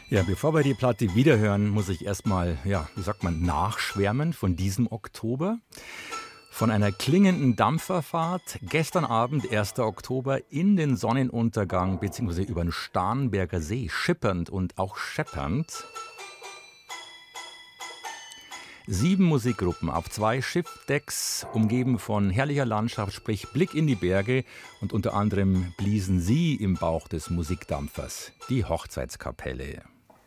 Ja, bevor wir die Platte wiederhören, muss ich erstmal, wie sagt man, nachschwärmen von diesem Oktober. Von einer klingenden Dampferfahrt gestern Abend, 1. Oktober, in den Sonnenuntergang bzw. über den Starnberger See, schippernd und auch scheppernd. 7 Musikgruppen auf 2 Schiffdecks, umgeben von herrlicher Landschaft, sprich Blick in die Berge, und unter anderem bliesen sie im Bauch des Musikdampfers, die Hochzeitskapelle.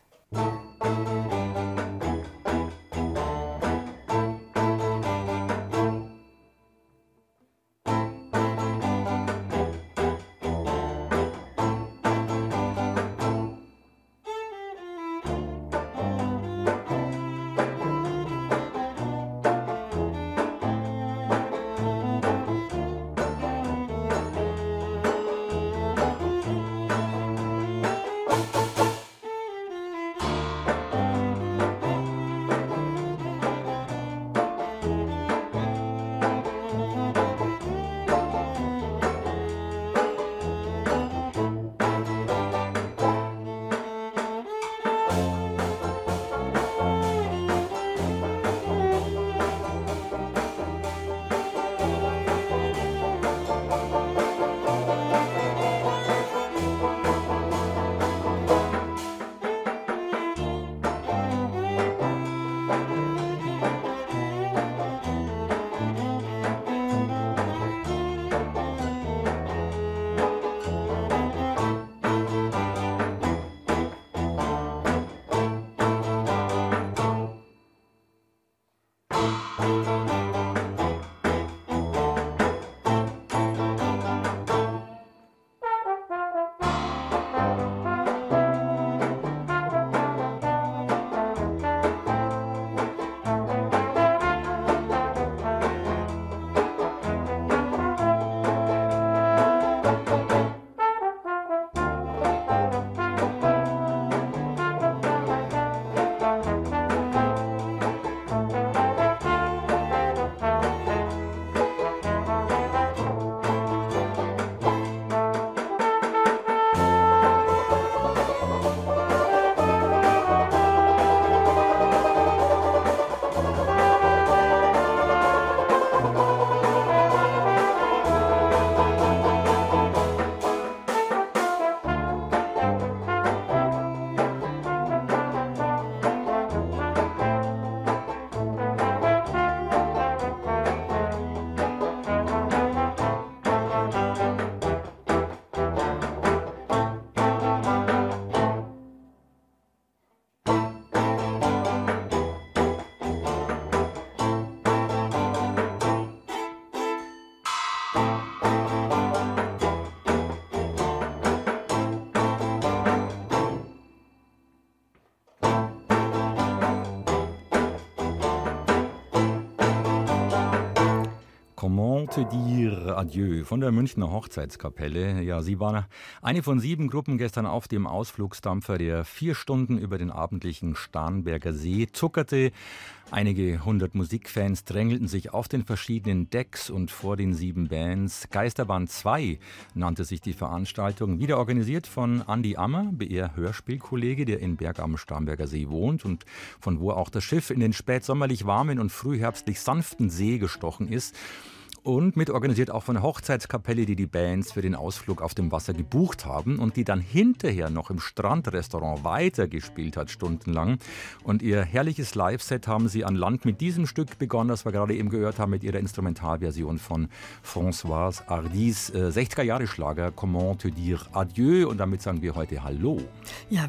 Comment te dire adieu von der Münchner Hochzeitskapelle. Ja, sie war eine von 7 Gruppen gestern auf dem Ausflugsdampfer, der 4 Stunden über den abendlichen Starnberger See zuckerte. Einige 100 Musikfans drängelten sich auf den verschiedenen Decks und vor den 7 Bands. Geisterbahn 2 nannte sich die Veranstaltung, wieder organisiert von Andi Ammer, BR-Hörspielkollege, der in Berg am Starnberger See wohnt und von wo auch das Schiff in den spätsommerlich warmen und frühherbstlich sanften See gestochen ist. Und mitorganisiert auch von der Hochzeitskapelle, die die Bands für den Ausflug auf dem Wasser gebucht haben und die dann hinterher noch im Strandrestaurant weitergespielt hat, stundenlang. Und ihr herrliches Live-Set haben sie an Land mit diesem Stück begonnen, das wir gerade eben gehört haben, mit ihrer Instrumentalversion von Françoise Hardys 60er-Jahre-Schlager Comment te dire adieu. Und damit sagen wir heute Hallo. Ja,